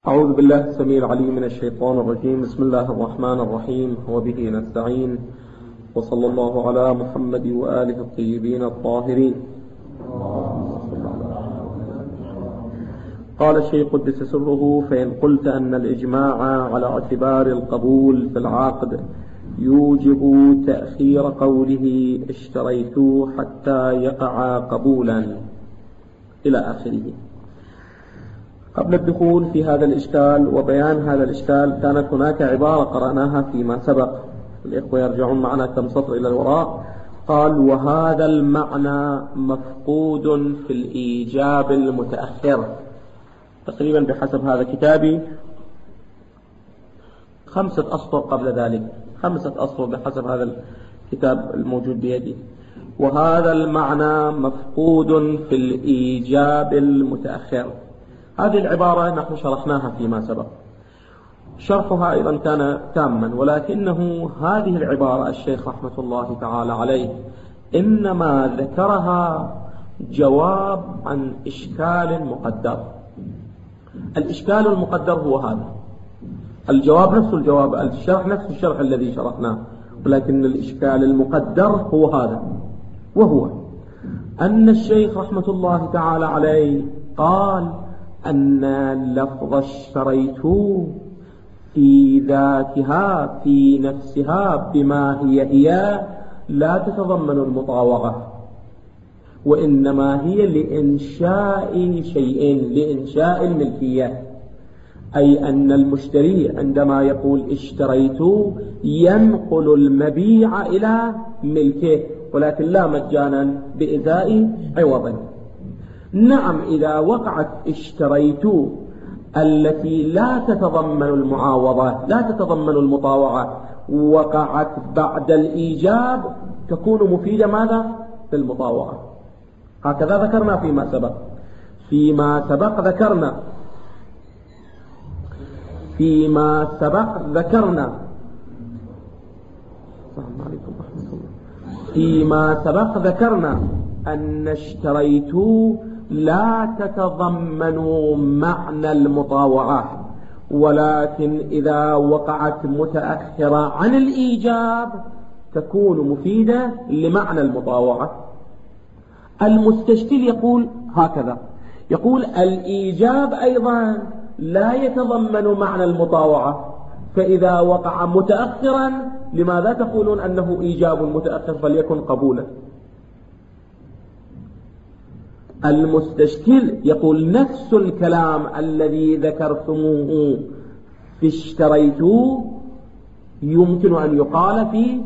أعوذ بالله السميع العليم من الشيطان الرجيم. بسم الله الرحمن الرحيم وبه نستعين، وصلى الله على محمد وآله الطيبين الطاهرين. قال الشيخ قدس سره: فإن قلت أن الإجماع على اعتبار القبول في العقد يوجب تأخير قوله اشتريت حتى يقع قبولا إلى آخره. قبل الدخول في هذا الإشكال وبيان هذا الإشكال كانت هناك عبارة قرأناها فيما سبق، الإخوة يرجعون معنا كم سطر إلى الوراء. قال: وهذا المعنى مفقود في الإيجاب المتأخر. تقريبا بحسب هذا كتابي 5 أسطر قبل ذلك، 5 أسطر بحسب هذا الكتاب الموجود بيدي. وهذا المعنى مفقود في الإيجاب المتأخر. هذه العبارة نحن شرحناها فيما سبق، شرحها أيضا كان تاما، ولكنه هذه العبارة الشيخ رحمة الله تعالى عليه إنما ذكرها جواب عن إشكال مقدر. الإشكال المقدر هو هذا، الجواب نفس الجواب، الشرح نفس الشرح الذي شرحناه، ولكن الإشكال المقدر هو هذا، وهو أن الشيخ رحمة الله تعالى عليه قال أن لفظ اشتريت في ذاتها في نفسها بما هي لا تتضمن المطاوعة، وإنما هي لإنشاء شيء، لإنشاء الملكية. أي أن المشتري عندما يقول اشتريت ينقل المبيع إلى ملكه، ولكن لا مجانا بإزاء عوض. نعم، إذا وقعت اشتريت التي لا تتضمن المعاوضة، لا تتضمن المطاوعة، وقعت بعد الإيجاب تكون مفيدة ماذا؟ بالمطاوعة. هكذا ذكرنا فيما سبق. فيما سبق ذكرنا أن اشتريت لا تتضمن معنى المطاوعة، ولكن إذا وقعت متأخرة عن الإيجاب تكون مفيدة لمعنى المطاوعة. المستشكل يقول هكذا، يقول الإيجاب أيضا لا يتضمن معنى المطاوعة، فإذا وقع متأخرا لماذا تقولون أنه إيجاب متأخر فليكن قبولا؟ المستشكل يقول نفس الكلام الذي ذكرتموه في اشتريت يمكن أن يقال في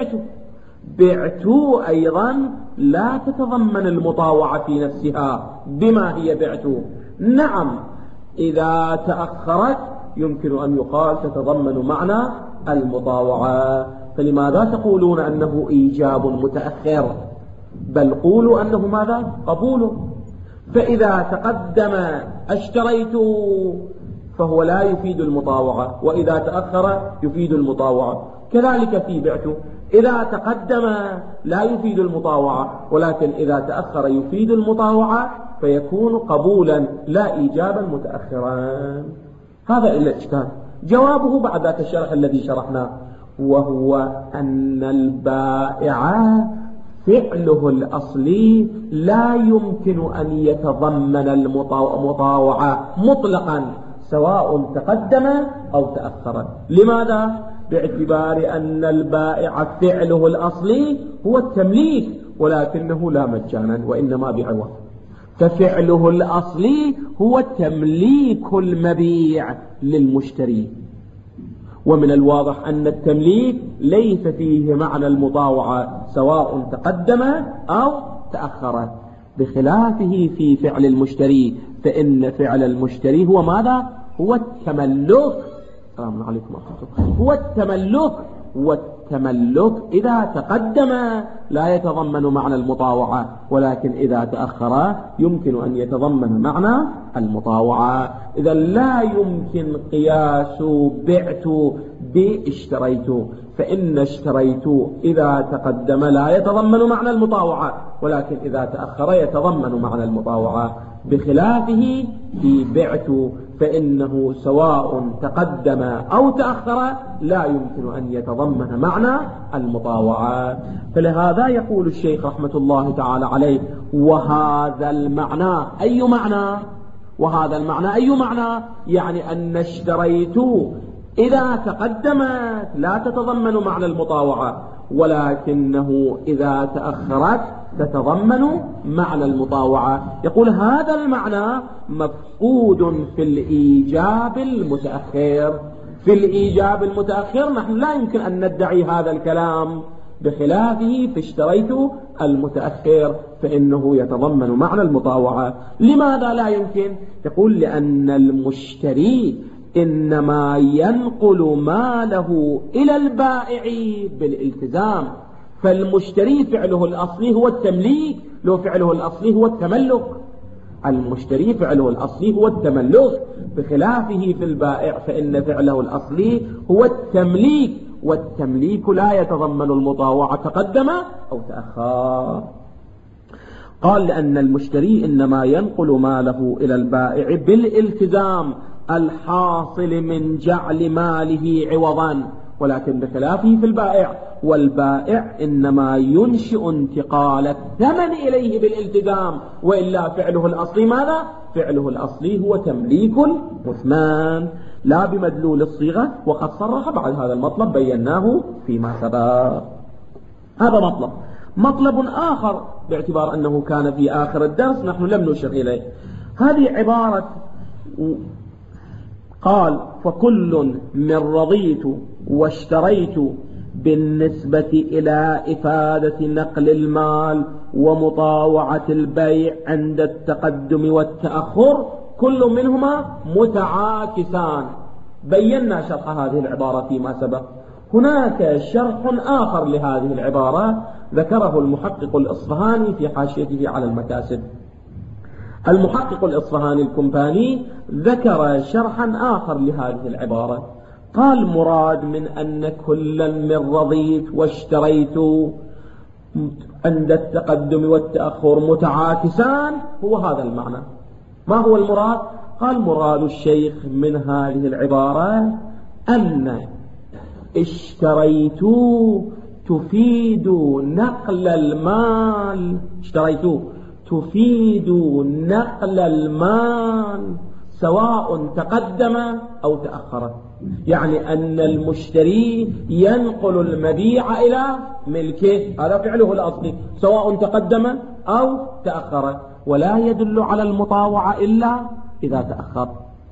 بعت أيضا لا تتضمن المطاوعة في نفسها بما هي بعت. نعم، إذا تأخرت يمكن أن يقال تتضمن معنى المطاوعة، فلماذا تقولون أنه إيجاب متأخر؟ بل قولوا أنه ماذا؟ قبول. فإذا تقدم اشتريت فهو لا يفيد المطاوعة، وإذا تأخر يفيد المطاوعة. كذلك في بعت، إذا تقدم لا يفيد المطاوعة، ولكن إذا تأخر يفيد المطاوعة فيكون قبولا لا إيجابا متأخرا. هذا إلا الإشكال. جوابه بعد ذاك الشرح الذي شرحناه، وهو أن البائع فعله الأصلي لا يمكن أن يتضمن المطاوعة مطلقا سواء تقدم أو تأخر. لماذا؟ باعتبار أن البائع فعله الأصلي هو التمليك، ولكنه لا مجانا وإنما بعوض. ففعله الأصلي هو تمليك المبيع للمشتري، ومن الواضح أن التمليك ليس فيه معنى المطاوعة سواء تقدم أو تأخر، بخلافه في فعل المشتري، فإن فعل المشتري هو ماذا؟ هو التملك. السلام عليكم ورحمة الله. هو التملك، والتملك إذا تقدم لا يتضمن معنى المطاوعة، ولكن إذا تأخر يمكن أن يتضمن معنى المطاوعة. إذا لا يمكن قياس بعت باشتريت، فإن اشتريت إذا تقدم لا يتضمن معنى المطاوعة، ولكن إذا تأخر يتضمن معنى المطاوعة، بخلافه في بعت، فإنه سواء تقدم أو تأخر لا يمكن أن يتضمن معنى المطاوعة. فلهذا يقول الشيخ رحمة الله تعالى عليه: وهذا المعنى أي معنى؟ وهذا المعنى أي معنى؟ يعني أن اشتريت إذا تقدمت لا تتضمن معنى المطاوعة، ولكنه إذا تأخرت تتضمن معنى المطاوعة. يقول هذا المعنى مفقود في الإيجاب المتأخر. في الإيجاب المتأخر نحن لا يمكن أن ندعي هذا الكلام، بخلافه في اشتريت المتأخر فإنه يتضمن معنى المطاوعة. لماذا لا يمكن؟ يقول لأن المشتري إنما ينقل ماله إلى البائع بالالتزام، فالمشتري فعله الأصلي هو التمليك، لو فعله الأصلي هو التملك. المشتري فعله الأصلي هو التملك، بخلافه في البائع فإن فعله الأصلي هو التمليك، والتمليك لا يتضمن المطاوعة تقدم أو تأخر. قال لأن المشتري إنما ينقل ماله إلى البائع بالالتزام الحاصل من جعل ماله عوضا، ولكن بخلافه في البائع، والبائع إنما ينشئ انتقال الثمن إليه بالالتزام، وإلا فعله الأصلي ماذا؟ فعله الأصلي هو تمليك مثمان لا بمدلول الصيغة، وقد صرح بعد هذا المطلب بيناه فيما سبق. هذا مطلب. مطلب آخر باعتبار أنه كان في آخر الدرس نحن لم نشر إليه، هذه عبارة قال: فكل من رضيت واشتريت بالنسبة إلى إفادة نقل المال ومطاوعة البيع عند التقدم والتأخر كل منهما متعاكسان. بينا شرح هذه العبارة فيما سبق. هناك شرح آخر لهذه العبارة ذكره المحقق الإصفهاني في حاشيته على المكاسب. المحقق الإصفهاني الكمباني ذكر شرحا آخر لهذه العبارة، قال: مراد من أن كلا من رضيت واشتريت عند التقدم والتأخر متعاكسان هو هذا المعنى. ما هو المراد؟ قال: مراد الشيخ من هذه العبارة أن اشتريت تفيد نقل المال، اشتريت تفيد نقل المال سواء تقدم أو تأخر، يعني أن المشتري ينقل المبيع إلى ملكه، هذا فعله الأصلي سواء تقدم أو تأخر، ولا يدل على المطاوعة إلا إذا تأخر.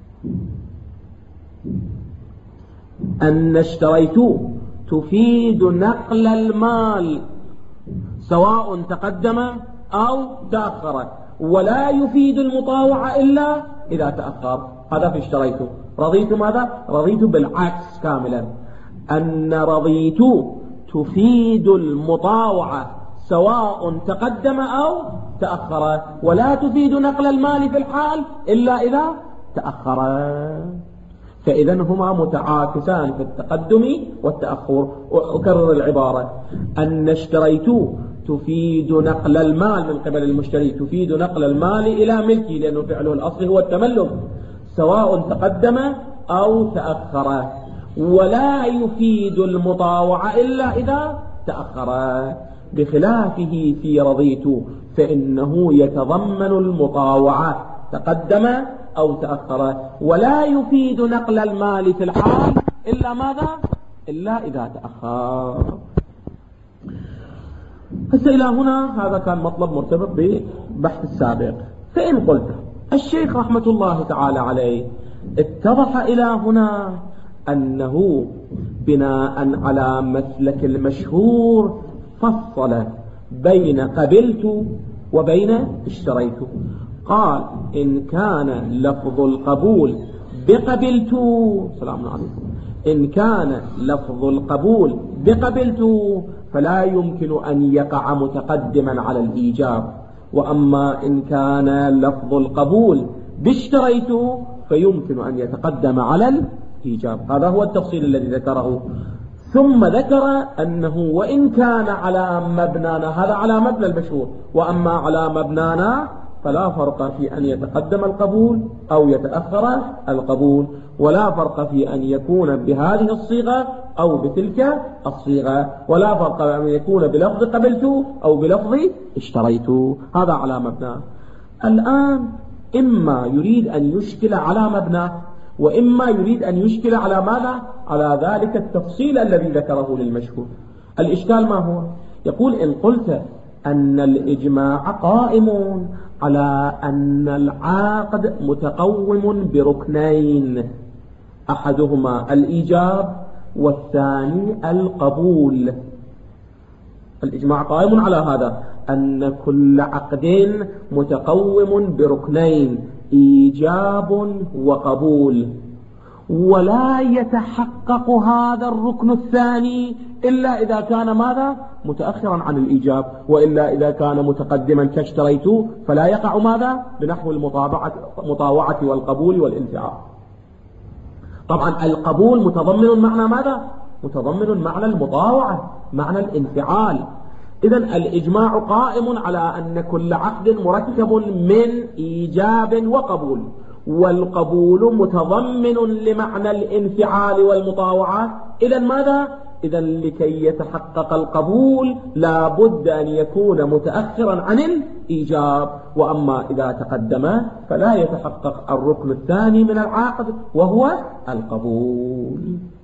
أن اشتريت تفيد نقل المال سواء تقدم أو تأخر، ولا يفيد المطاوعة إلا إذا تأخر. هذا في اشتريت. رضيت ماذا؟ رضيت بالعكس كاملا، أن رضيت تفيد المطاوعة سواء تقدم أو تأخر، ولا تفيد نقل المال في الحال إلا إذا تأخر. فإذا هما متعاكسان في التقدم والتأخر. أكرر العبارة: أن اشتريت تفيد نقل المال من قبل المشتري، تفيد نقل المال إلى ملكي، لأنه فعله الأصلي هو التملك سواء تقدم أو تأخر، ولا يفيد المطاوعة إلا إذا تأخر. بخلافه في رضيت فإنه يتضمن المطاوعة تقدم أو تأخر، ولا يفيد نقل المال في الحال إلا ماذا؟ إلا إذا تأخر. هسه إلى هنا هذا كان مطلب مرتبط ببحث السابق. فإن قلت الشيخ رحمة الله تعالى عليه اتضح إلى هنا أنه بناء على مسلك المشهور فصل بين قبلت وبين اشتريت. قال: إن كان لفظ القبول بقبلت، سلام عليكم، إن كان لفظ القبول بقبلت فلا يمكن أن يقع متقدما على الإيجاب، وأما إن كان لفظ القبول باشتريت فيمكن أن يتقدم على الإيجاب. هذا هو التفصيل الذي ذكره. ثم ذكر أنه وإن كان على مبنانا، هذا على مبنى المشهور، وأما على مبنانا فلا فرق في أن يتقدم القبول أو يتأخر القبول، ولا فرق في أن يكون بهذه الصيغة أو بتلك الصيغة، ولا فرق في أن يكون بلفظ قبلت أو بلفظ اشتريت. هذا على مبنى. الآن إما يريد أن يشكل على مبنى، وإما يريد أن يشكل على ماذا؟ على ذلك التفصيل الذي ذكره للمشهور. الإشكال ما هو؟ يقول إن قلت أن الإجماع قائم على أن العقد متقوم بركنين، أحدهما الإيجاب والثاني القبول. الإجماع قائم على هذا، أن كل عقد متقوم بركنين، إيجاب وقبول، ولا يتحقق هذا الركن الثاني إلا إذا كان ماذا؟ متأخرا عن الإيجاب، وإلا إذا كان متقدما كاشتريت فلا يقع ماذا؟ بنحو المطاوعة والقبول والانفعال. طبعا القبول متضمن معنى ماذا؟ متضمن معنى المطاوعة، معنى الانفعال. إذن الإجماع قائم على أن كل عقد مركب من إيجاب وقبول، والقبول متضمن لمعنى الانفعال والمطاوعة. إذن ماذا؟ إذن لكي يتحقق القبول لا بد أن يكون متأخرا عن الإيجاب، وأما إذا تقدم فلا يتحقق الركن الثاني من العقد وهو القبول.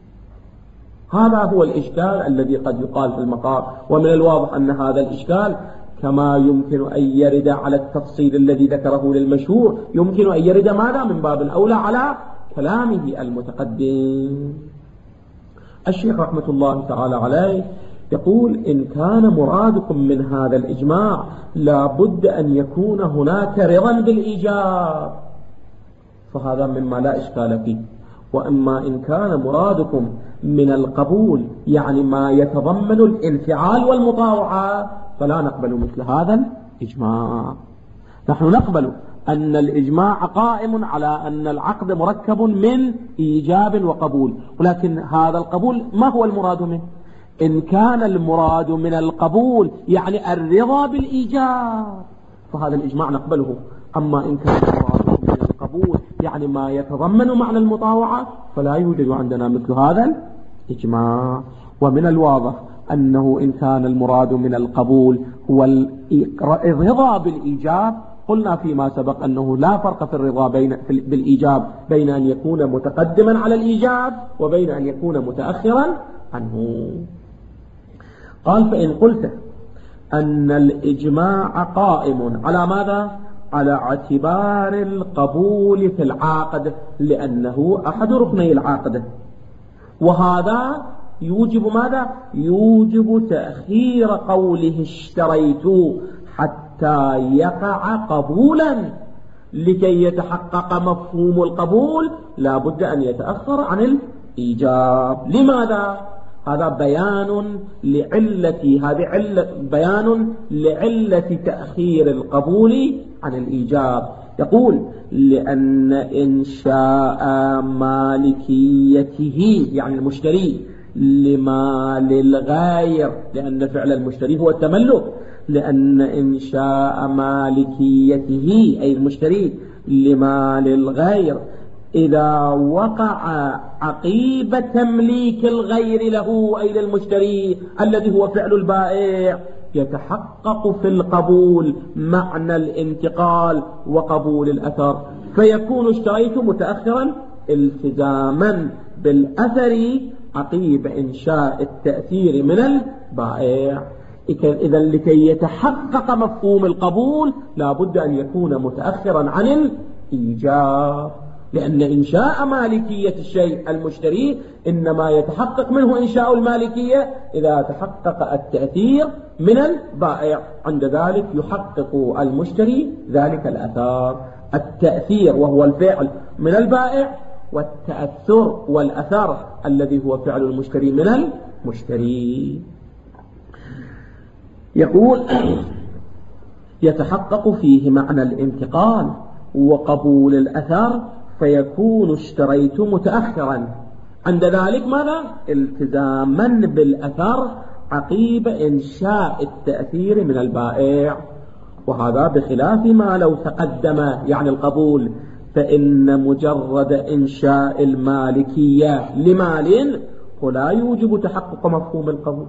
هذا هو الإشكال الذي قد يقال في المقال، ومن الواضح أن هذا الإشكال كما يمكن أن يرد على التفصيل الذي ذكره للمشهور، يمكن أن يرد ماذا؟ من باب أولى على كلامه المتقدم. الشيخ رحمة الله تعالى عليه يقول إن كان مرادكم من هذا الإجماع لا بد أن يكون هناك رضا بالإيجاب، فهذا مما لا إشكال فيه. وأما إن كان مرادكم من القبول يعني ما يتضمن الانفعال والمطاوعة فلا نقبل مثل هذا الإجماع. نحن نقبل أن الإجماع قائم على أن العقد مركب من إيجاب وقبول، ولكن هذا القبول ما هو المراد منه؟ إن كان المراد من القبول يعني الرضا بالإيجاب فهذا الإجماع نقبله. أما إن كان المراد من القبول يعني ما يتضمن معنى المطاوعة فلا يوجد عندنا مثل هذا الإجماع. ومن الواضح أنه إن كان المراد من القبول هو الرضا بالإيجاب، قلنا فيما سبق أنه لا فرق في الرضا بالإيجاب بين أن يكون متقدما على الإيجاب وبين أن يكون متأخرا عنه. قال فإن قلت أن الإجماع قائم على ماذا؟ على اعتبار القبول في العقد لأنه أحد ركني العقد، وهذا يوجب ماذا؟ يوجب تأخير قوله اشتريت حتى يقع قبولا. لكي يتحقق مفهوم القبول لا بد أن يتأخر عن الإيجاب. لماذا؟ هذا بيان لعلة تأخير القبول عن الإيجاب. يقول لأن إنشاء مالكيته يعني المشتري لمال الغير، لأن فعل المشتري هو التملك، لأن إنشاء مالكيته أي المشتري لمال الغير إذا وقع عقيب تمليك الغير له أي للمشتري الذي هو فعل البائع يتحقق في القبول معنى الانتقال وقبول الأثر، فيكون اشتريت متأخرا التزاما بالأثر عقيب إنشاء التأثير من البائع. إذا لكي يتحقق مفهوم القبول لا بد أن يكون متأخرا عن الإيجاب، لأن إنشاء مالكية الشيء المشتري إنما يتحقق منه إنشاء المالكية إذا تحقق التأثير من البائع، عند ذلك يحقق المشتري ذلك الأثار. التأثير وهو الفعل من البائع، والتأثر والأثر الذي هو فعل المشتري من المشتري. يقول يتحقق فيه معنى الانتقال وقبول الأثر فيكون اشتريت متأخرا، عند ذلك ماذا؟ التزاما بالأثر عقيب إنشاء التأثير من البائع. وهذا بخلاف ما لو تقدم يعني القبول، فإن مجرد إنشاء المالكية لمال ولا يوجب تحقق مفهوم القبول.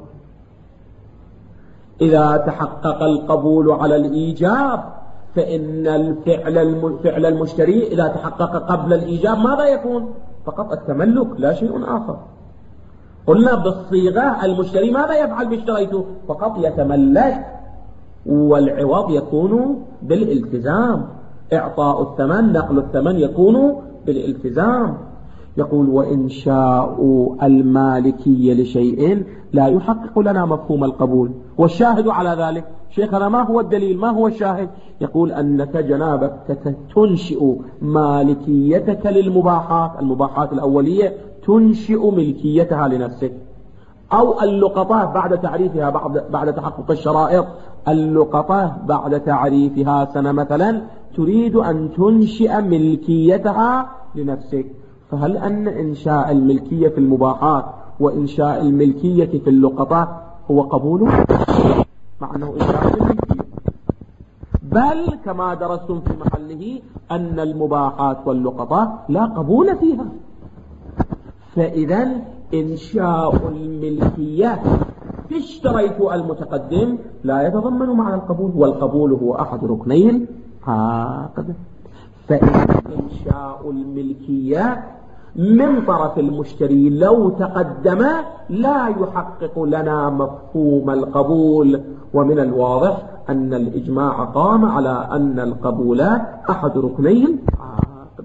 إذا تحقق القبول على الإيجاب فإن الفعل المشتري إذا تحقق قبل الإيجاب ماذا يكون؟ فقط التملك لا شيء آخر. قلنا بالصيغة المشتري ماذا يفعل باشتريته؟ فقط يتملك، والعوض يكون بالالتزام، إعطاء الثمن نقل الثمن يكون بالالتزام. يقول وإنشاء المالكية لشيء لا يحقق لنا مفهوم القبول، والشاهد على ذلك شيخنا ما هو الدليل؟ ما هو الشاهد؟ يقول أنك جنابك تنشئ مالكيتك للمباحات، المباحات الأولية تنشئ ملكيتها لنفسك، أو اللقطة بعد تعريفها بعد تحقق الشرائط، اللقطة بعد تعريفها سنة مثلا تريد أن تنشئ ملكيتها لنفسك. فهل أن إنشاء الملكية في المباحات وإنشاء الملكية في اللقطة هو قبول؟ مع أنه إنشاء الملكية، بل كما درستم في محله أن المباحات واللقطة لا قبول فيها. فإذا إنشاء الملكية في اشتريت المتقدم لا يتضمن معنى القبول، والقبول هو أحد ركنين العقد. فإن إنشاء الملكية من طرف المشتري لو تقدم لا يحقق لنا مفهوم القبول، ومن الواضح أن الإجماع قام على أن القبول أحد ركني العقد.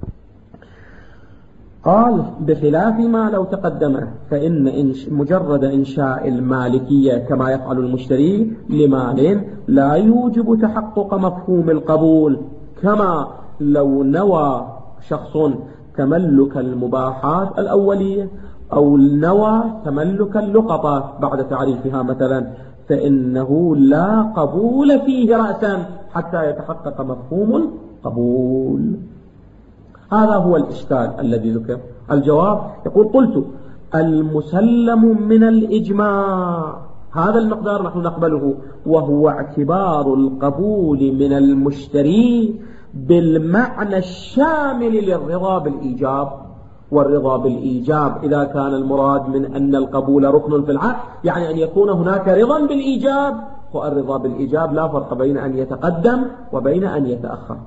قال بخلاف ما لو تقدم فإن مجرد إنشاء المالكية كما يفعل المشتري لمال لا يوجب تحقق مفهوم القبول، كما لو نوى شخص تملك المباحات الأولية أو نوى تملك اللقطة بعد تعريفها مثلا، فإنه لا قبول فيه رأسا حتى يتحقق مفهوم القبول. هذا هو الإشكال الذي ذكر. الجواب يقول قلت المسلم من الإجماع هذا المقدار نحن نقبله، وهو اعتبار القبول من المشتري بالمعنى الشامل للرضا بالإيجاب. والرضا بالإيجاب إذا كان المراد من أن القبول ركن في العقد يعني أن يكون هناك رضا بالإيجاب، والرضا بالإيجاب لا فرق بين أن يتقدم وبين أن يتأخر.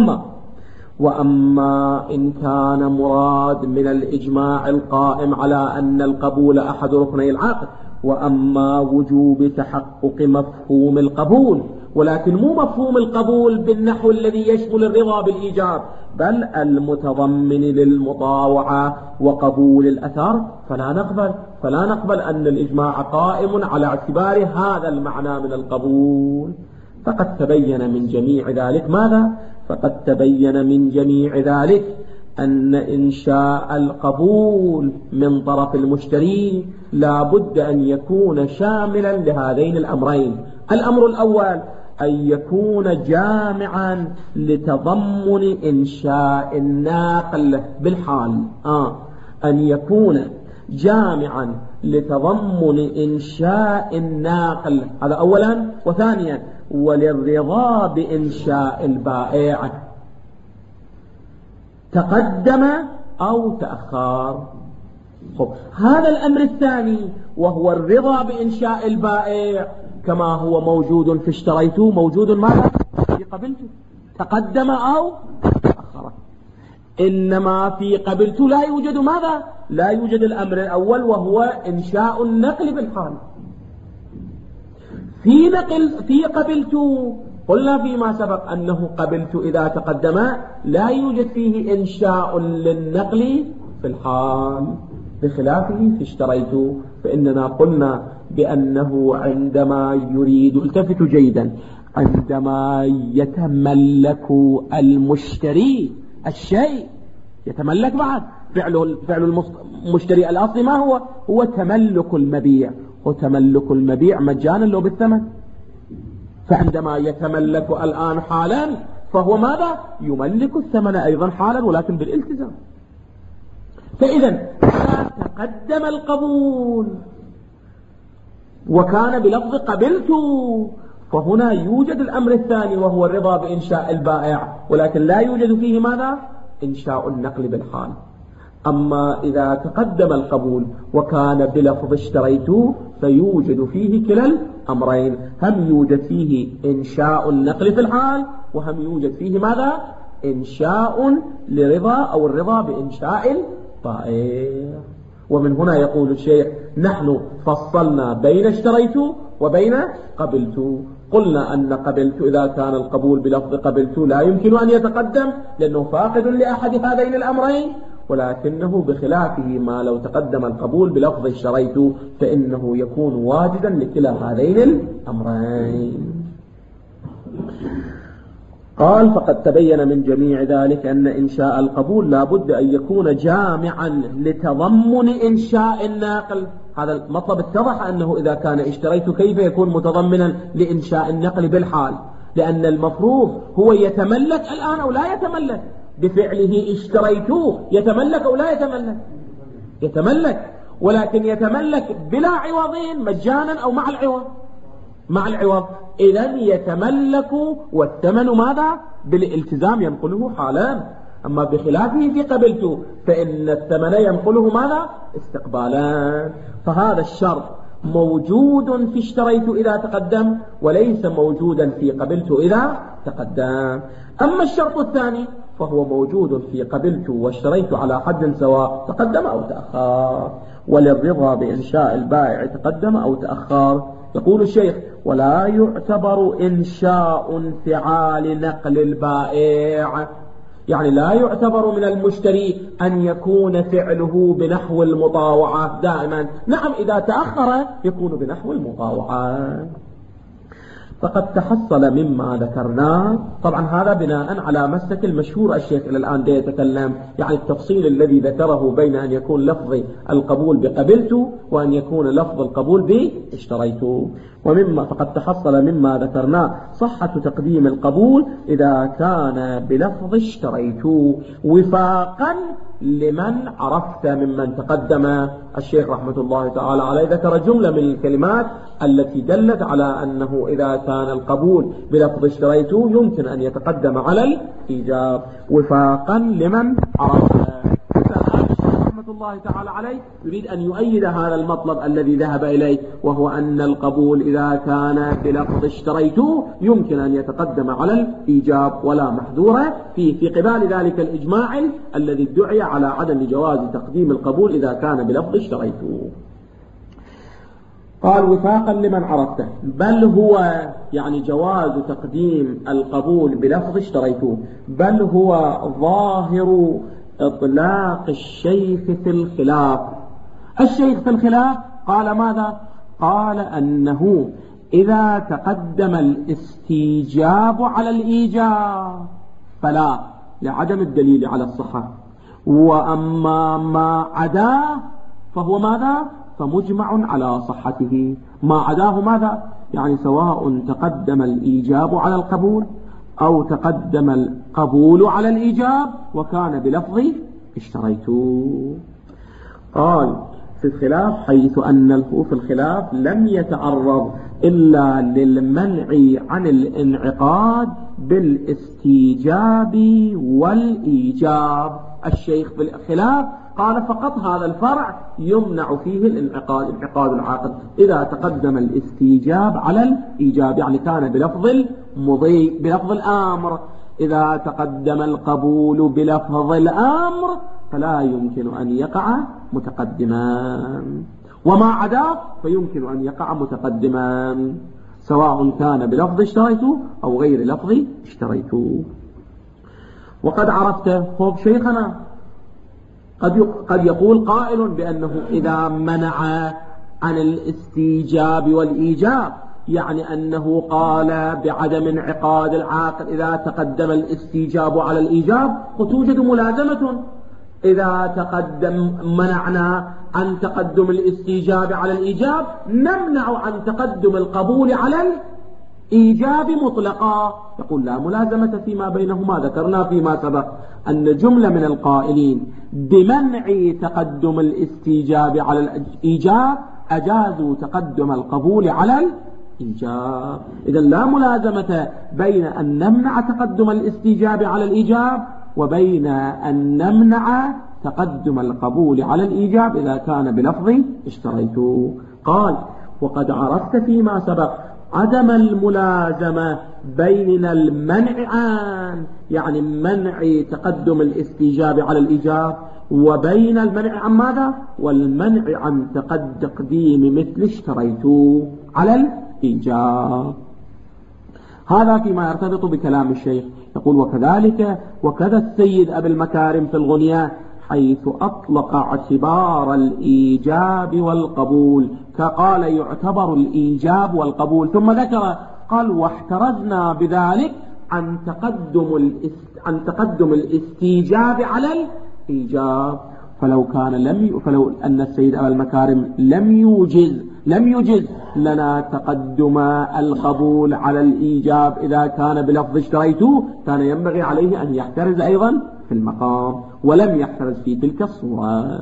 وأما إن كان مراد من الإجماع القائم على أن القبول أحد ركني العقد، وأما وجوب تحقق مفهوم القبول، ولكن مو مفهوم القبول بالنحو الذي يشمل الرضا بالإيجاب بل المتضمن للمطاوعة وقبول الأثر، فلا نقبل أن الإجماع قائم على اعتبار هذا المعنى من القبول. فقد تبين من جميع ذلك ماذا؟ فقد تبين من جميع ذلك أن إنشاء القبول من طرف المشتري لا بد أن يكون شاملا لهذين الأمرين. الأمر الأول أن يكون جامعا لتضمن إنشاء الناقل بالحال، أن يكون جامعا لتضمن إنشاء الناقل، هذا أولا. وثانيا وللرضا بإنشاء البائع تقدم أو تأخر. هذا الأمر الثاني وهو الرضا بإنشاء البائع كما هو موجود في اشتريته موجود ماذا؟ في قبلته تقدم أو تأخر. إنما في قبلته لا يوجد ماذا؟ لا يوجد الأمر الأول وهو إنشاء النقل بالحال. في قبلته قلنا فيما سبق أنه قبلت إذا تقدم لا يوجد فيه إنشاء للنقل في الحال، بخلافه في اشتريت فإننا قلنا بأنه عندما يريد، التفتوا جيدا، عندما يتملك المشتري الشيء يتملك بعد فعل المشتري الأصلي ما هو تملك المبيع، وتملك المبيع مجانا لو بالثمن. فعندما يتملك الآن حالا فهو ماذا؟ يملك الثمن أيضا حالا ولكن بالالتزام. فإذا إذا تقدم القبول وكان بلفظ قبلت فهنا يوجد الأمر الثاني وهو الرضا بإنشاء البائع، ولكن لا يوجد فيه ماذا؟ إنشاء النقل بالحال. أما إذا تقدم القبول وكان بلفظ اشتريت فيوجد فيه كلا الأمرين، هم يوجد فيه إنشاء النقل في الحال، وهم يوجد فيه ماذا؟ إنشاء لرضا أو الرضا بإنشاء البائع. ومن هنا يقول الشيخ نحن فصلنا بين اشتريت وبين قبلت. قلنا أن قبلت إذا كان القبول بلفظ قبلت لا يمكن أن يتقدم لأنه فاقد لأحد هذين الأمرين، ولكنه بخلافه ما لو تقدم القبول بلفظ اشتريت فإنه يكون واجدا لكلا هذين الأمرين. قال فقد تبين من جميع ذلك أن إنشاء القبول لا بد أن يكون جامعا لتضمن إنشاء الناقل. هذا المطلب اتضح أنه إذا كان اشتريت كيف يكون متضمنا لإنشاء النقل بالحال، لأن المفروض هو يتملك الآن أو لا يتملك بفعله اشتريته، يتملك أو لا يتملك؟ يتملك، ولكن يتملك بلا عوضين مجانا أو مع العوض؟ مع العوض. إذن يتملك والثمن ماذا؟ بالالتزام ينقله حالا. أما بخلافه في قبلته فإن الثمن ينقله ماذا؟ استقبالا. فهذا الشرط موجود في اشتريت إذا تقدم وليس موجودا في قبلته إذا تقدم. أما الشرط الثاني فهو موجود في قبلته واشتريت على حد سواء تقدم أو تأخر. وللرضا بإنشاء البائع تقدم أو تأخر. يقول الشيخ ولا يعتبر إنشاء انفعال نقل البائع، يعني لا يعتبر من المشتري أن يكون فعله بنحو المطاوعة دائما. نعم إذا تأخر يكون بنحو المطاوعة. فقد تحصل مما ذكرناه، طبعا هذا بناء على مسلك المشهور الشيخ إلى الآن يتكلم، يعني التفصيل الذي ذكره بين أن يكون لفظ القبول بقبلت وأن يكون لفظ القبول باشتريت. ومما فقد تحصل مما ذكرناه صحة تقديم القبول إذا كان بلفظ اشتريت وفاقا لمن عرفت ممن تقدم. الشيخ رحمة الله تعالى عليه ذكر جملة من الكلمات التي دلت على أنه إذا كان القبول بلفظ اشتريت يمكن أن يتقدم على الإيجاب وفاقا لمن عرفت. رحمة الله تعالى عليه يريد أن يؤيد هذا المطلب الذي ذهب إليه، وهو أن القبول إذا كان بلفظ اشتريت يمكن أن يتقدم على الإيجاب ولا محذور فيه، في قبال ذلك الإجماع الذي ادعي على عدم جواز تقديم القبول إذا كان بلفظ اشتريت. قال وفاقا لمن عرفته، بل هو يعني جواز تقديم القبول بلفظ اشتريت، بل هو ظاهر إطلاق الشيخ في الخلاف. الشيخ في الخلاف قال ماذا؟ قال أنه إذا تقدم الاستيجاب على الإيجاب فلا، لعدم الدليل على الصحة، وأما ما عداه فهو ماذا؟ فمجمع على صحته. ما عداه ماذا؟ يعني سواء تقدم الإيجاب على القبول أو تقدم القبول على الإيجاب وكان بلفظ اشتريت. قال في الخلاف حيث أنه في الخلاف لم يتعرض إلا للمنع عن الانعقاد بالاستيجاب والإيجاب. الشيخ في الخلاف قال فقط هذا الفرع يمنع فيه الانعقاد، انعقاد العقد إذا تقدم الاستيجاب على الإيجاب، يعني كان بلفظ المضي بلفظ الأمر. إذا تقدم القبول بلفظ الأمر فلا يمكن أن يقع متقدما، وما عداه فيمكن أن يقع متقدما سواء كان بلفظ اشتريت أو غير لفظ اشتريت. وقد عرفت خوف شيخنا قد يقول قائل بأنه إذا منع عن الاستيجاب والإيجاب يعني أنه قال بعدم انعقاد العاقد إذا تقدم الاستيجاب على الإيجاب فتوجد ملازمة. إذا تقدم منعنا عن تقدم الاستيجاب على الإيجاب نمنع عن تقدم القبول على الإيجاب مطلقا. يقول لا ملازمة فيما بينهما. ذكرنا فيما سبق أن جملة من القائلين بمنع تقدم الاستيجاب على الإيجاب أجازوا تقدم القبول على إيجاب. إذن لا ملازمة بين أن نمنع تقدم الاستيجاب على الإيجاب وبين أن نمنع تقدم القبول على الإيجاب إذا كان بلفظ اشتريت. قال وقد عرفت فيما سبق عدم الملازمة بين المنع عن يعني منع تقدم الاستيجاب على الإيجاب وبين المنع عن ماذا؟ والمنع عن تقديم مثل اشتريت على الإيجاب. هذا فيما يرتبط بكلام الشيخ. يقول وكذا السيد أبي المكارم في الغنية حيث أطلق اعتبار الإيجاب والقبول كقال يعتبر الإيجاب والقبول، ثم ذكر قال واحترزنا بذلك عن تقدم الاستيجاب على الإيجاب. فلو أن السيد أبا المكارم لم يوجز لنا تقدم القبول على الإيجاب إذا كان بلفظ اشتريته كان ينبغي عليه أن يحترز أيضا في المقام، ولم يحترز في تلك الصورة.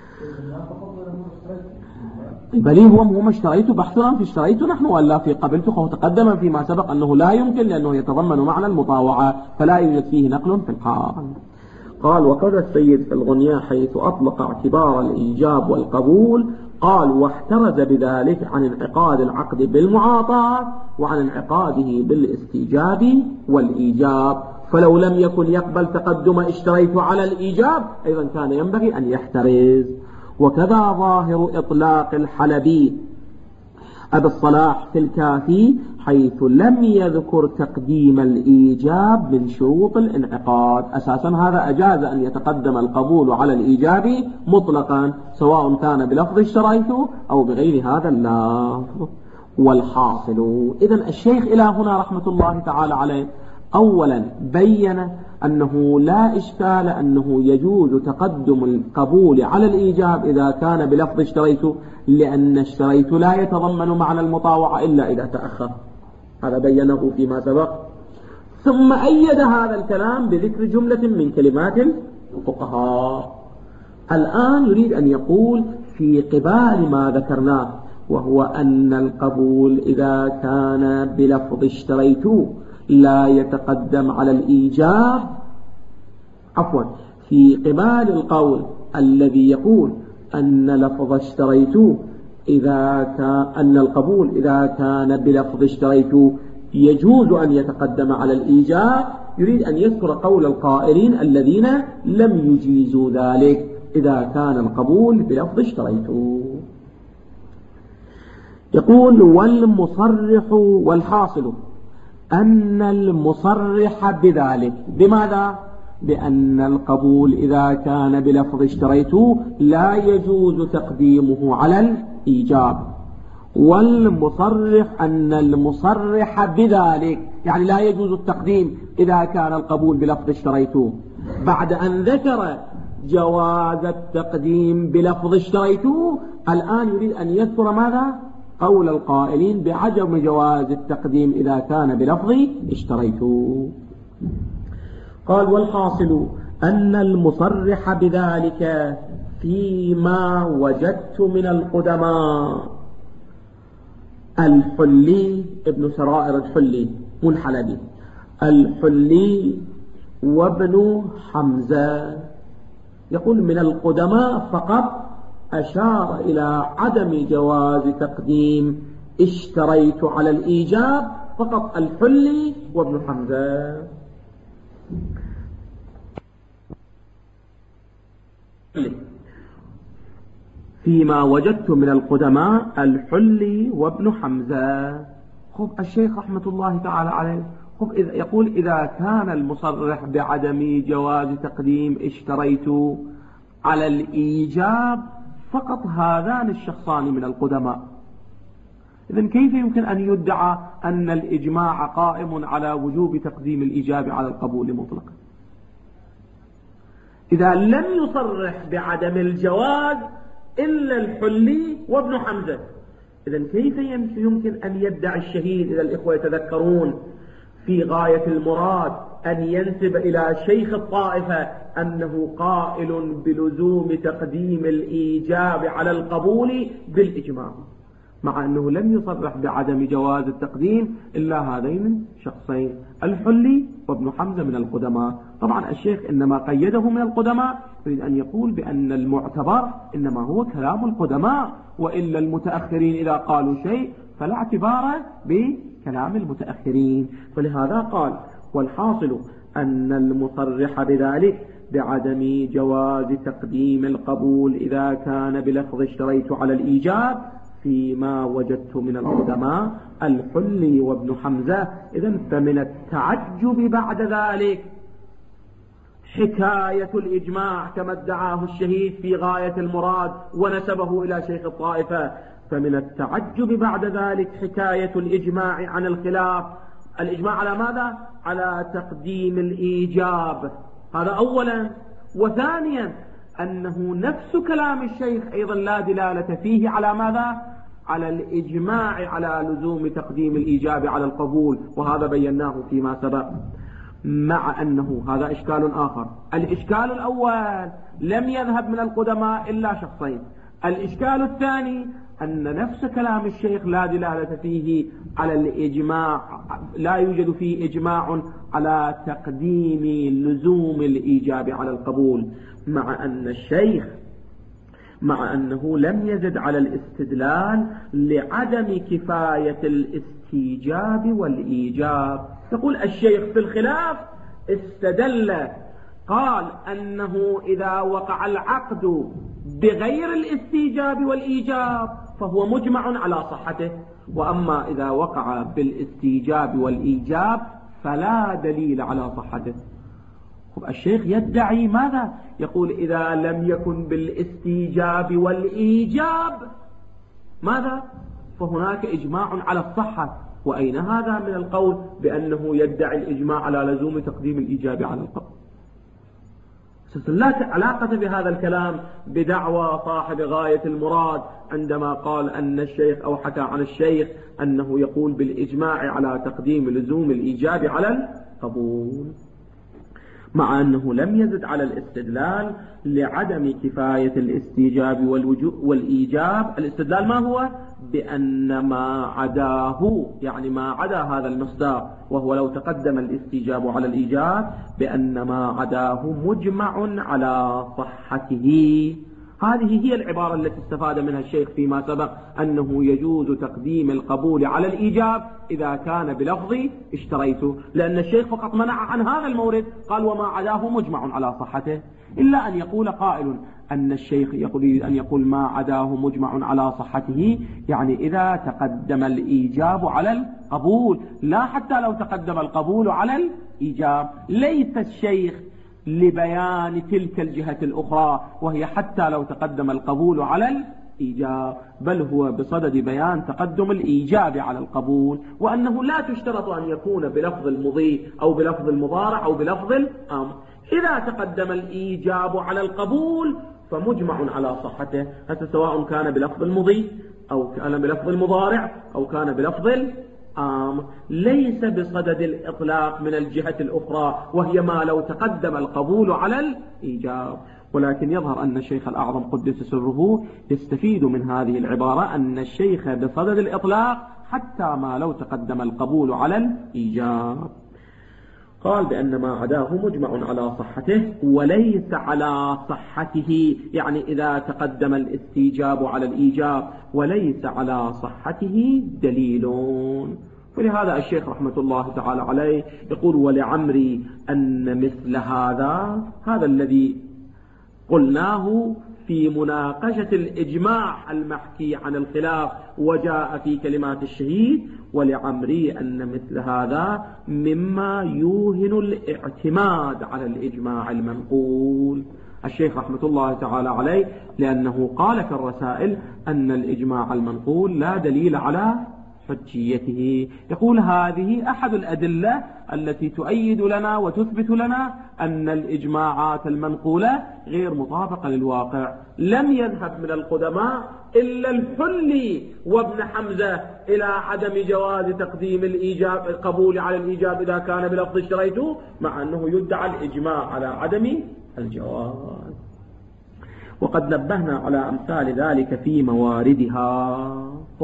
بل هو ما اشتريته بحثنا في اشتريته نحن ولا في قبلته، فهو تقدم فيما سبق أنه لا يمكن لأنه يتضمن معنى المطاوعة فلا يوجد فيه نقل في الحال. قال وكذا السيد في الغنية حيث أطلق اعتبار الإيجاب والقبول قال واحترز بذلك عن انعقاد العقد بالمعاطاة وعن انعقاده بالاستيجاب والإيجاب، فلو لم يكن يقبل تقدم اشتريت على الإيجاب أيضا كان ينبغي أن يحترز. وكذا ظاهر إطلاق الحلبي أبي الصلاح في الكافي حيث لم يذكر تقديم الإيجاب من شروط الانعقاد. أساسا هذا أجاز أن يتقدم القبول على الإيجاب مطلقا سواء كان بلفظ اشتريته أو بغير هذا اللفظ. والحاصل إذن الشيخ إلى هنا رحمة الله تعالى عليه أولا بين أنه لا إشكال أنه يجوز تقدم القبول على الإيجاب إذا كان بلفظ اشتريته، لأن اشتريت لا يتضمن معنى المطاوعة إلا إذا تأخر، هذا بينه فيما سبق. ثم أيد هذا الكلام بذكر جملة من كلمات الفقهاء. الآن يريد أن يقول في قبال ما ذكرناه، وهو أن القبول إذا كان بلفظ اشتريت لا يتقدم على الإيجاب، في قبال القول الذي يقول أن لفظ اشتريت أن القبول إذا كان بلفظ اشتريت يجوز أن يتقدم على الإيجاب، يريد أن يذكر قول القائلين الذين لم يجيزوا ذلك إذا كان القبول بلفظ اشتريت. يقول والمصرح والحاصل أن المصرح بذلك بماذا؟ بأن القبول إذا كان بلفظ اشتريت لا يجوز تقديمه على الإيجاب. والمصرح أن المصرح بذلك يعني لا يجوز التقديم إذا كان القبول بلفظ اشتريت، بعد أن ذكر جواز التقديم بلفظ اشتريت الآن يريد أن يذكر ماذا؟ قول القائلين بعدم جواز التقديم إذا كان بلفظ اشتريت. قال والحاصل أن المصرح بذلك فيما وجدت من القدماء الحلي ابن سرائر الحلي منحلبي الحلي وابن حمزة، يقول من القدماء فقط أشار إلى عدم جواز تقديم اشتريت على الإيجاب فقط الحلي وابن حمزة. فيما وجدت من القدماء الحلي وابن حمزة. الشيخ رحمة الله تعالى عليه يقول إذا كان المصرح بعدم جواز تقديم اشتريت على الإيجاب فقط هذان الشخصان من القدماء، إذن كيف يمكن أن يدعى أن الإجماع قائم على وجوب تقديم الإيجاب على القبول مطلقا إذا لم يصرح بعدم الجواز إلا الحلي وابن حمزة؟ إذن كيف يمكن أن يدعي الشهيد إذا الإخوة يتذكرون في غاية المراد أن ينسب إلى شيخ الطائفة أنه قائل بلزوم تقديم الإيجاب على القبول بالإجماع؟ مع أنه لم يصرح بعدم جواز التقديم إلا هذين الشخصين الحلي وابن حمزة من القدماء. طبعا الشيخ إنما قيده من القدماء، يريد أن يقول بأن المعتبر إنما هو كلام القدماء، وإلا المتأخرين إذا قالوا شيء فلا اعتبار بكلام المتأخرين. فلهذا قال: والحاصل أن المصرح بذلك بعدم جواز تقديم القبول إذا كان بلفظ اشتريت على الإيجاب فيما وجدت من القدماء الحلي وابن حمزة. إذن فمن التعجب بعد ذلك حكاية الإجماع كما ادعاه الشهيد في غاية المراد ونسبه إلى شيخ الطائفة. فمن التعجب بعد ذلك حكاية الإجماع عن الخلاف. الإجماع على ماذا؟ على تقديم الإيجاب، هذا أولا. وثانيا أنه نفس كلام الشيخ أيضا لا دلالة فيه على ماذا؟ على الإجماع على لزوم تقديم الإيجاب على القبول، وهذا بيناه فيما سبق. مع أنه هذا إشكال آخر. الإشكال الأول لم يذهب من القدماء إلا شخصين. الإشكال الثاني أن نفس كلام الشيخ لا دلالة فيه على الإجماع، لا يوجد فيه إجماع على تقديم لزوم الإيجاب على القبول، مع أن الشيخ مع أنه لم يزد على الاستدلال لعدم كفاية الاستيجاب والإيجاب. يقول الشيخ في الخلاف استدل، قال أنه إذا وقع العقد بغير الاستيجاب والإيجاب فهو مجمع على صحته، وأما إذا وقع بالاستيجاب والإيجاب فلا دليل على صحته. الشيخ يدعي ماذا؟ يقول إذا لم يكن بالاستيجاب والإيجاب ماذا؟ فهناك إجماع على الصحة. وأين هذا من القول بأنه يدعي الإجماع على لزوم تقديم الإيجاب على القبول؟ لا علاقة بهذا الكلام بدعوى صاحب غاية المراد عندما قال أن الشيخ أو حكى عن الشيخ أنه يقول بالإجماع على تقديم لزوم الإيجاب على القبول، مع أنه لم يزد على الاستدلال لعدم كفاية الاستيجاب والإيجاب. الاستدلال ما هو؟ بأن ما عداه، يعني ما عدا هذا المصداق، وهو لو تقدم الاستيجاب على الإيجاب، بأن ما عداه مجمع على صحته. هذه هي العبارة التي استفاد منها الشيخ فيما سبق، أنه يجوز تقديم القبول على الإيجاب إذا كان بلفظ اشتريته، لأن الشيخ فقط منع عن هذا المورد، قال وما عداه مجمع على صحته. إلا أن يقول قائل أن الشيخ يريد أن يقول ما عداه مجمع على صحته، يعني إذا تقدم الإيجاب على القبول، لا حتى لو تقدم القبول على الإيجاب. ليس الشيخ لبيان تلك الجهة الأخرى وهي حتى لو تقدم القبول على الإيجاب، بل هو بصدد بيان تقدم الإيجاب على القبول، وأنه لا تشترط أن يكون بلفظ المضي أو بلفظ المضارع أو بلفظ الأمر. إذا تقدم الإيجاب على القبول فمجمع على صحته، هذا سواء كان بلفظ المضي أو كان بلفظ المضارع أو كان بلفظ ليس بصدد الإطلاق من الجهة الأخرى وهي ما لو تقدم القبول على الإيجاب. ولكن يظهر أن الشيخ الأعظم قدس سره يستفيد من هذه العبارة أن الشيخ بصدد الإطلاق حتى ما لو تقدم القبول على الإيجاب. قال بأن ما عداه مجمع على صحته وليس على صحته، يعني إذا تقدم الاستيجاب على الإيجاب وليس على صحته دليل. فلهذا الشيخ رحمة الله تعالى عليه يقول ولعمري أن مثل هذا الذي قلناه في مناقشة الإجماع المحكي عن الخلاف وجاء في كلمات الشهيد، ولعمري أن مثل هذا مما يوهن الاعتماد على الإجماع المنقول. الشيخ رحمة الله تعالى عليه لأنه قال في الرسائل أن الإجماع المنقول لا دليل على حجيته، يقول هذه أحد الأدلة التي تؤيد لنا وتثبت لنا أن الإجماعات المنقولة غير مطابقة للواقع. لم يذهب من القدماء إلا الحلي وابن حمزة إلى عدم جواز تقديم الإيجاب القبول على الإيجاب إذا كان بلفظ اشتريته، مع أنه يدعى الإجماع على عدم الجواز. وقد نبهنا على أمثال ذلك في مواردها.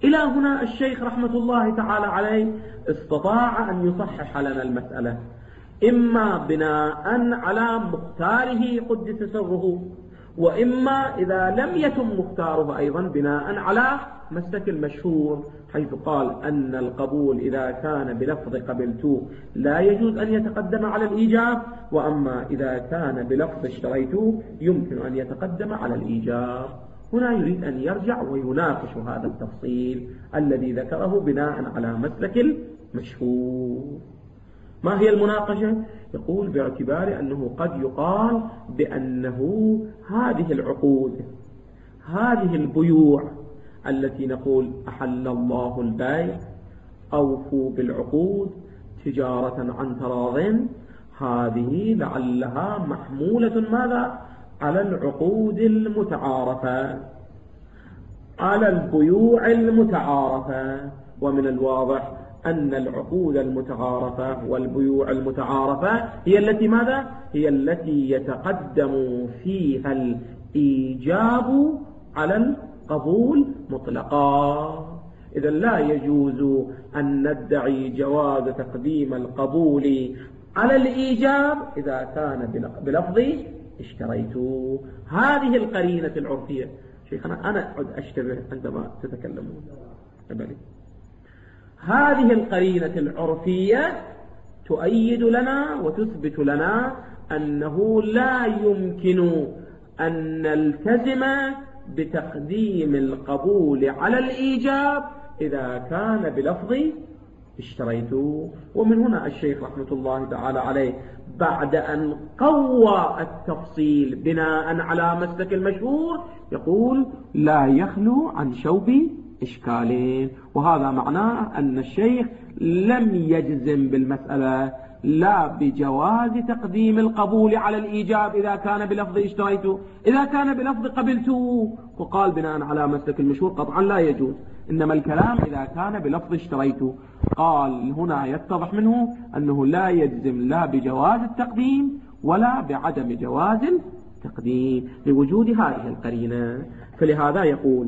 إلى هنا الشيخ رحمة الله تعالى عليه استطاع أن يصحح لنا المسألة، إما بناء على مختاره قدس سره، وإما إذا لم يتم مختاره أيضا بناء على مسلك المشهور، حيث قال أن القبول إذا كان بلفظ قبلت لا يجوز أن يتقدم على الإيجاب، وأما إذا كان بلفظ اشتريت يمكن أن يتقدم على الإيجاب. هنا يريد أن يرجع ويناقش هذا التفصيل الذي ذكره بناء على مسلك المشهور. ما هي المناقشة؟ يقول باعتبار أنه قد يقال بأنه هذه العقود، هذه البيوع التي نقول أحل الله البيع، أوفوا بالعقود تجارة عن تراض، هذه لعلها محمولة ماذا؟ على العقود المتعارفة، على البيوع المتعارفة. ومن الواضح أن العقود المتعارفة والبيوع المتعارفة هي التي ماذا؟ هي التي يتقدم فيها الإيجاب على القبول مطلقا. إذا لا يجوز أن ندعي جواز تقديم القبول على الإيجاب إذا كان بلفظ اشتريت. هذه القرينة العرفية. شيخنا أنا أعد أشتبه عندما تتكلمون. هذه القرينة العرفية تؤيد لنا وتثبت لنا أنه لا يمكن أن نلتزم بتقديم القبول على الإيجاب إذا كان بلفظ اشتريت. ومن هنا الشيخ رحمة الله تعالى عليه بعد أن قوى التفصيل بناء على مسلك المشهور يقول لا يخلو عن شوب إشكالين. وهذا معناه أن الشيخ لم يجزم بالمسألة لا بجواز تقديم القبول على الإيجاب إذا كان بلفظ اشتريت، إذا كان بلفظ قبلت وقال بناء على مسلك المشهور قطعا لا يجوز، إنما الكلام إذا كان بلفظ اشتريت. قال هنا يتضح منه أنه لا يجزم لا بجواز التقديم ولا بعدم جواز التقديم لوجود هذه القرينة. فلهذا يقول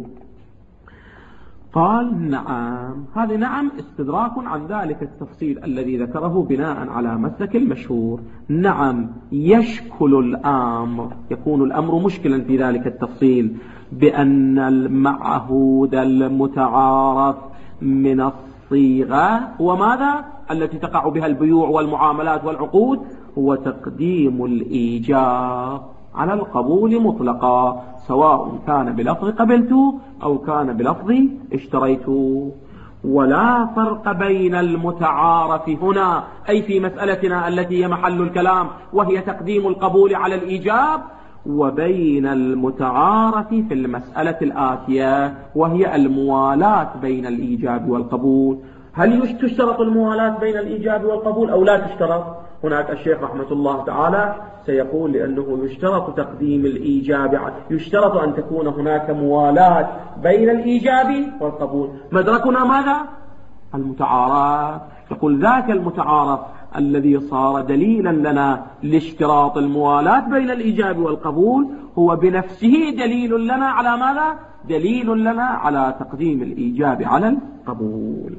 قال نعم، هذا نعم استدراك عن ذلك التفصيل الذي ذكره بناء على مسلك المشهور. نعم يشكل الأمر، يكون الأمر مشكلا في ذلك التفصيل بأن المعهود المتعارف من الصيغة وماذا التي تقع بها البيوع والمعاملات والعقود هو تقديم الإيجاب على القبول مطلقا، سواء كان بلفظ قبلت أو كان بلفظ اشتريت. ولا فرق بين المتعارف هنا أي في مسألتنا التي هي محل الكلام وهي تقديم القبول على الإيجاب، وبين المتعارف في المسألة الآتية وهي الموالاة بين الإيجاب والقبول. هل تشترط الموالاة بين الإيجاب والقبول أو لا تشترط؟ هناك الشيخ رحمة الله تعالى سيقول لأنه يشترط تقديم الإيجاب، يشترط أن تكون هناك موالاة بين الإيجاب والقبول. مدركنا ماذا؟ المتعارف. يقول ذاك المتعارف الذي صار دليلا لنا لاشتراط الموالاة بين الإيجاب والقبول هو بنفسه دليل لنا على ماذا؟ دليل لنا على تقديم الإيجاب على القبول،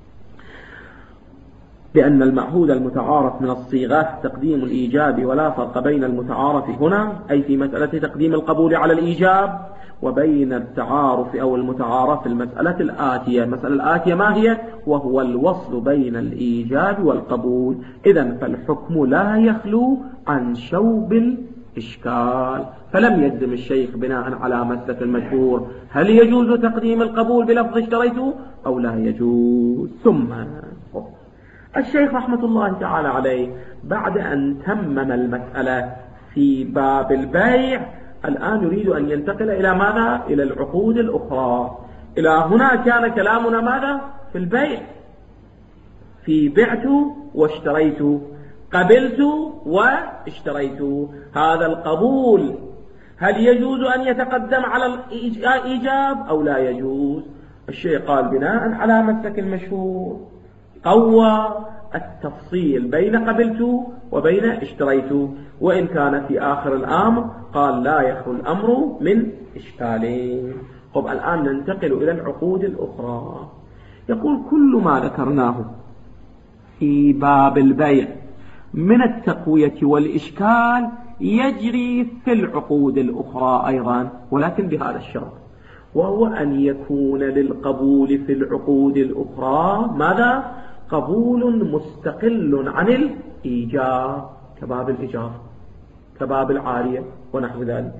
لأن المعهود المتعارف من الصيغة تقديم الإيجاب. ولا فرق بين المتعارف هنا أي في مسألة تقديم القبول على الإيجاب وبين التعارف أو المتعارف في المسألة الآتية. المسألة الآتية ما هي؟ وهو الوصل بين الإيجاب والقبول. إذن فالحكم لا يخلو عن شوب الإشكال. فلم يجزم الشيخ بناء على مسلك المشهور هل يجوز تقديم القبول بلفظ اشتريت أو لا يجوز. ثم الشيخ رحمة الله تعالى عليه بعد أن تمم المسألة في باب البيع الآن يريد أن ينتقل إلى ماذا؟ إلى العقود الأخرى. إلى هنا كان كلامنا ماذا؟ في البيع، في بعت واشتريت، قبلت واشتريت. هذا القبول هل يجوز أن يتقدم على الإيجاب أو لا يجوز؟ الشيخ قال بناء على مسلك المشهور قوى التفصيل بين قبلت وبين اشتريت، وإن كان في آخر الأمر قال لا يخلو الأمر من إشكالين. طب الآن ننتقل إلى العقود الأخرى. يقول كل ما ذكرناه في باب البيع من التقوية والإشكال يجري في العقود الأخرى أيضا، ولكن بهذا الشرط، وهو أن يكون للقبول في العقود الأخرى ماذا؟ قبول مستقل عن الإيجاب، كباب الإيجار، كباب العارية ونحو ذلك.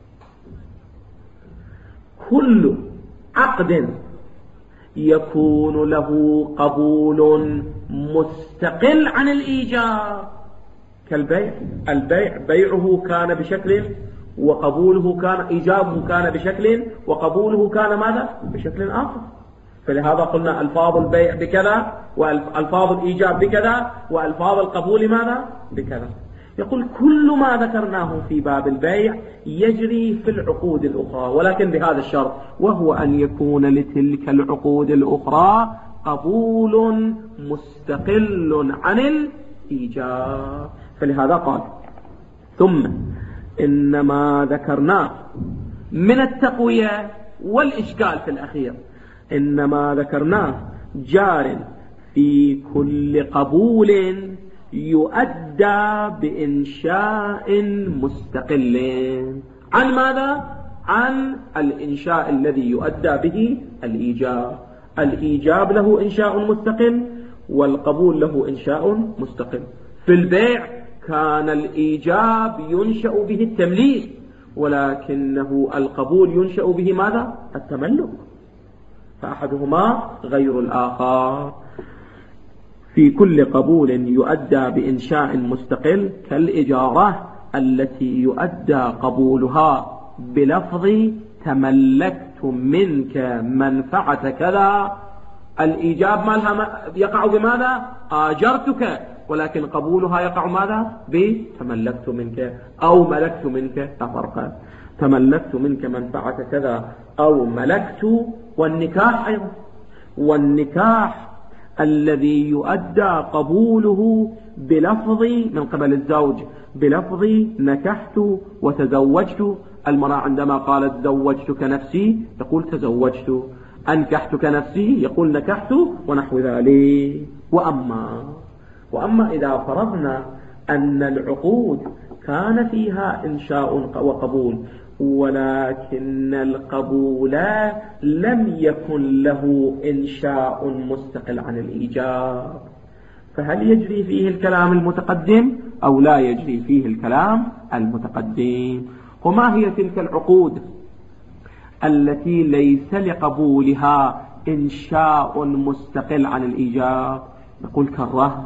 كل عقد يكون له قبول مستقل عن الإيجاب كالبيع. البيع بيعه كان بشكل وقبوله كان، إيجابه كان بشكل وقبوله كان ماذا؟ بشكل آخر. فلهذا قلنا ألفاظ البيع بكذا، وألفاظ الإيجاب بكذا، وألفاظ القبول ماذا؟ بكذا. يقول كل ما ذكرناه في باب البيع يجري في العقود الأخرى، ولكن بهذا الشرط، وهو أن يكون لتلك العقود الأخرى قبول مستقل عن الإيجاب. فلهذا قال: ثم إنما ذكرناه من التقوية والإشكال في الأخير، إنما ذكرناه جار في كل قبول يؤدى بإنشاء مستقل. عن ماذا؟ عن الإنشاء الذي يؤدى به الإيجاب. الإيجاب له إنشاء مستقل، والقبول له إنشاء مستقل. في البيع كان الإيجاب ينشأ به التمليك، ولكنه القبول ينشأ به ماذا؟ التملك، فأحدهما غير الآخر. في كل قبول يؤدى بإنشاء مستقل كالإجارة التي يؤدى قبولها بلفظ تملكت منك منفعة كذا. الإيجاب مالها يقع بماذا؟ آجرتك، ولكن قبولها يقع ماذا؟ بتملكت منك أو ملكت منك، لا فرق. تملكت منك منفعة كذا أو ملكت. والنكاح أيضا، والنكاح الذي يؤدى قبوله بلفظ من قبل الزوج بلفظ نكحت وتزوجت. المرأة عندما قالت زوجتك نفسي تقول تزوجت، أنكحتك نفسي يقول نكحت ونحو ذلك. وأما إذا فرضنا أن العقود كان فيها إنشاء وقبول، ولكن القبول لم يكن له إنشاء مستقل عن الإيجاب، فهل يجري فيه الكلام المتقدم أو لا يجري فيه الكلام المتقدم؟ وما هي تلك العقود التي ليس لقبولها إنشاء مستقل عن الإيجاب؟ نقول كالرهن،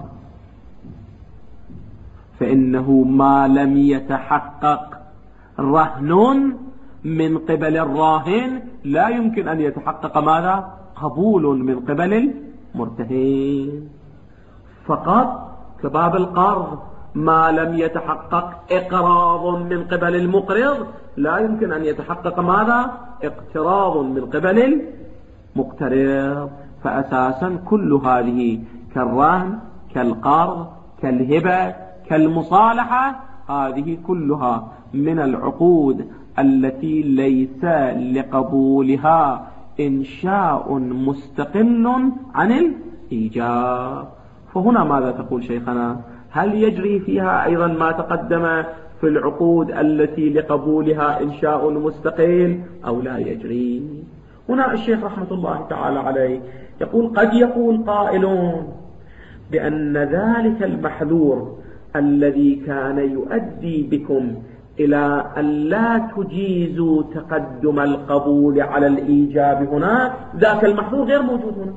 فإنه ما لم يتحقق رهن من قبل الراهن لا يمكن أن يتحقق ماذا؟ قبول من قبل المرتهن. فقط كباب القرض ما لم يتحقق إقراض من قبل المقرض لا يمكن أن يتحقق ماذا؟ اقتراض من قبل المقترض. فأساسا كل هذه كالرهن كالقرض كالهبة كالمصالحة، هذه كلها من العقود التي ليس لقبولها إنشاء مستقل عن الإيجاب. فهنا ماذا تقول شيخنا؟ هل يجري فيها أيضا ما تقدم في العقود التي لقبولها إنشاء مستقل أو لا يجري؟ هنا الشيخ رحمة الله تعالى عليه يقول: قد يقول قائلون بأن ذلك المحذور الذي كان يؤدي بكم إلى أن لا تجيزوا تقدم القبول على الإيجاب هنا، ذاك المحذور غير موجود هنا.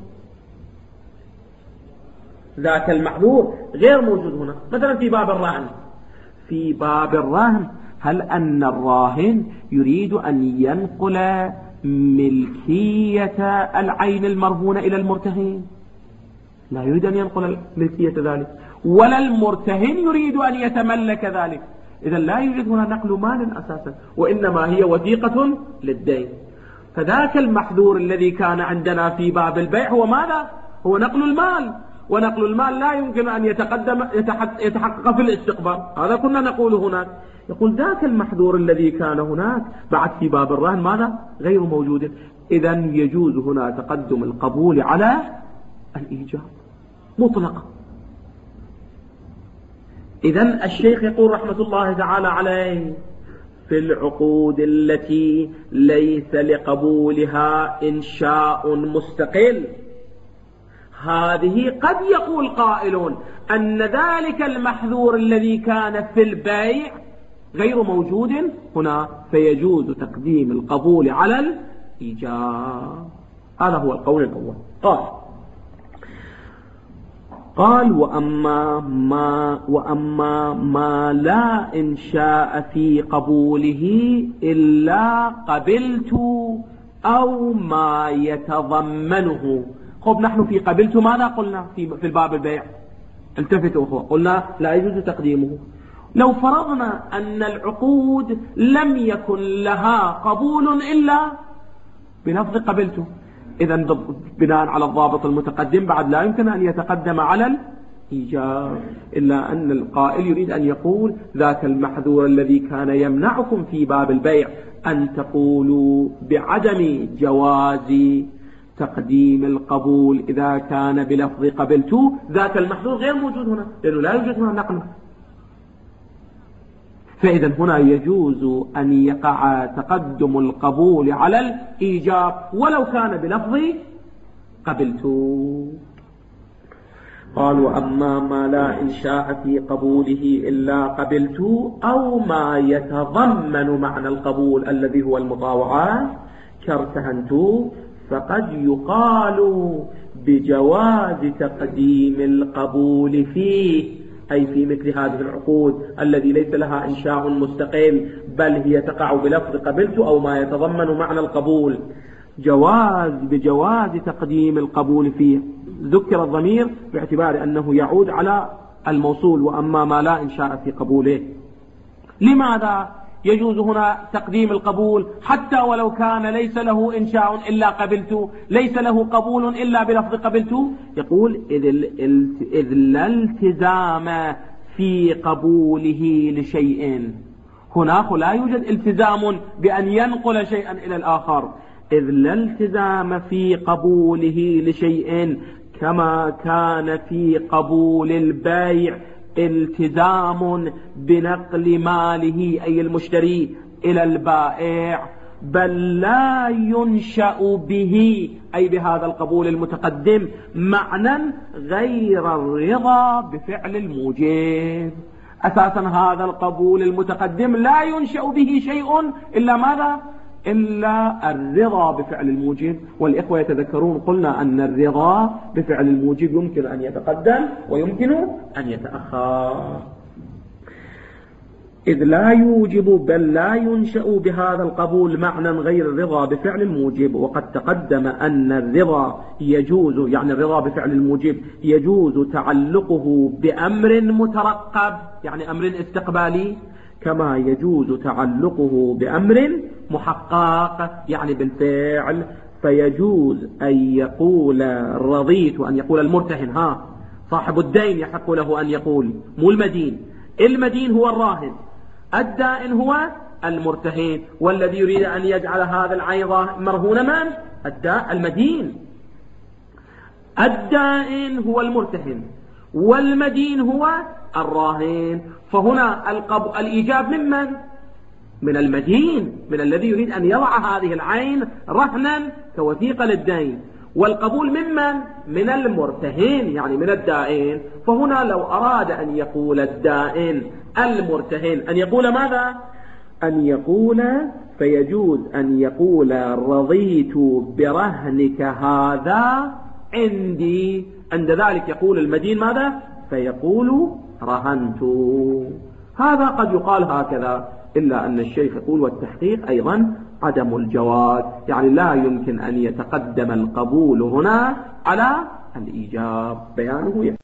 ذاك المحذور غير موجود هنا. مثلا في باب الرهن، في باب الرهن هل أن الراهن يريد أن ينقل ملكية العين المرهونة إلى المرتهن؟ لا يريد أن ينقل ملكية ذلك، ولا المرتهن يريد أن يتملك ذلك. إذا لا يوجد هنا نقل مال أساسا، وإنما هي وثيقة للدين. فذاك المحذور الذي كان عندنا في باب البيع هو ماذا؟ هو نقل المال. ونقل المال لا يمكن أن يتحقق في الاستقبال. هذا كنا نقول هناك. يقول ذاك المحذور الذي كان هناك بعد في باب الرهن ماذا؟ غير موجود. إذن يجوز هنا تقدم القبول على الإيجاب مطلقا. إذن الشيخ يقول رحمة الله تعالى عليه: في العقود التي ليس لقبولها إنشاء مستقل، هذه قد يقول قائل أن ذلك المحذور الذي كان في البيع غير موجود هنا، فيجوز تقديم القبول على الإيجاب. هذا هو القول الأول. قال وأما ما لا إنشاء في قبوله إلا قبلت أو ما يتضمنه. خب نحن في قبلت ماذا قلنا في الباب البيع؟ التفتوا أخوة، قلنا لا يجوز تقديمه. لو فرضنا أن العقود لم يكن لها قبول إلا بلفظ قبلته، إذن بناء على الضابط المتقدم بعد لا يمكن أن يتقدم على الإيجاب، إلا أن القائل يريد أن يقول ذاك المحذور الذي كان يمنعكم في باب البيع أن تقولوا بعدم جواز تقديم القبول إذا كان بلفظ قبلت، ذاك المحذور غير موجود هنا لأنه لا يوجد هنا نقله. فإذا هنا يجوز أن يقع تقدم القبول على الإيجاب ولو كان بلفظ قبلت. قال وأما ما لا إنشاء في قبوله إلا قبلت أو ما يتضمن معنى القبول الذي هو المطاوعات كارتهنت، فقد يقال بجواز تقديم القبول فيه، أي في مثل هذه العقود الذي ليس لها إنشاء مستقل بل هي تقع بلفظ قبلت أو ما يتضمن معنى القبول، بجواز تقديم القبول فيه. ذكر الضمير باعتبار أنه يعود على الموصول وأما ما لا إنشاء في قبوله. لماذا يجوز هنا تقديم القبول حتى ولو كان ليس له إنشاء إلا قبلت، ليس له قبول إلا بلفظ قبلت؟ يقول إذ لا التزام في قبوله لشيء. هناك لا يوجد التزام بأن ينقل شيئا إلى الآخر، إذ لا التزام في قبوله لشيء كما كان في قبول البيع التزام بنقل ماله أي المشتري إلى البائع، بل لا ينشأ به أي بهذا القبول المتقدم معنى غير الرضا بفعل الموجب. أساسا هذا القبول المتقدم لا ينشأ به شيء إلا ماذا؟ إلا الرضا بفعل الموجب. والإخوة يتذكرون قلنا أن الرضا بفعل الموجب يمكن أن يتقدم ويمكن أن يتأخر، إذ لا يوجب بل لا ينشأ بهذا القبول معنى غير الرضا بفعل الموجب. وقد تقدم أن الرضا يجوز، يعني الرضا بفعل الموجب يجوز تعلقه بأمر مترقب يعني أمر استقبالي، كما يجوز تعلقه بأمر محقق يعني بالفعل. فيجوز أن يقول رضيت، أن يقول المرتهن، صاحب الدين يحق له أن يقول، مو المدين هو الراهن، الدائن هو المرتهن، والذي يريد أن يجعل هذا العين مرهون من؟ المدين. الدائن هو المرتهن والمدين هو الراهن، فهنا الإيجاب ممن؟ من المدين، من الذي يريد أن يضع هذه العين رهنا كوثيقة للدين، والقبول ممن؟ من المرتهن يعني من الدائن. فهنا لو أراد أن يقول الدائن المرتهن أن يقول ماذا؟ أن يقول فيجوز أن يقول رضيت برهنك هذا عندي، عند ذلك يقول المدين ماذا؟ فيقول رهنت. هذا قد يقال هكذا، إلا أن الشيخ يقول والتحقيق أيضا عدم الجواز، يعني لا يمكن أن يتقدم القبول هنا على الإيجاب. بيانه